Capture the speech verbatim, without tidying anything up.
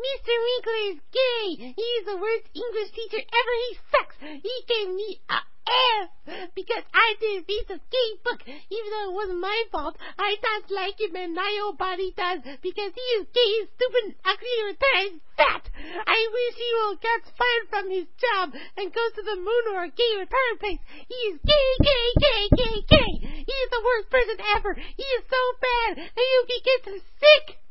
Mister Winkler is gay. He is the worst English teacher ever. He sucks. He gave me a F because I did a piece of gay book. Even though it wasn't my fault, I don't like him and my old body does because he is gay, stupid, ugly, retarded, fat. I wish he will get fired from his job and go to the moon or a gay retarded place. He is gay, gay, gay, gay, gay. He is the worst person ever. He is so bad and you can get him sick.